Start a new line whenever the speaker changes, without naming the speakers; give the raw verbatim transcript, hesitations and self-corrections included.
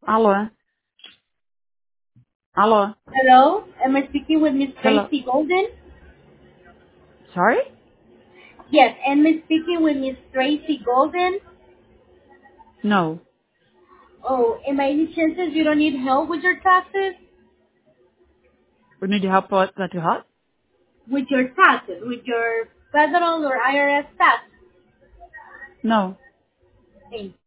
Alô? Alô?
Hello, am I speaking with Miss
Hello?
Tracy Golden?
Sorry?
Yes, am I speaking with Miss Tracy Golden?
No.
Oh, and by any chances you don't need help with your taxes?
We need help with that you hot?
With your taxes, with your federal or I R S tax?
No.
Thank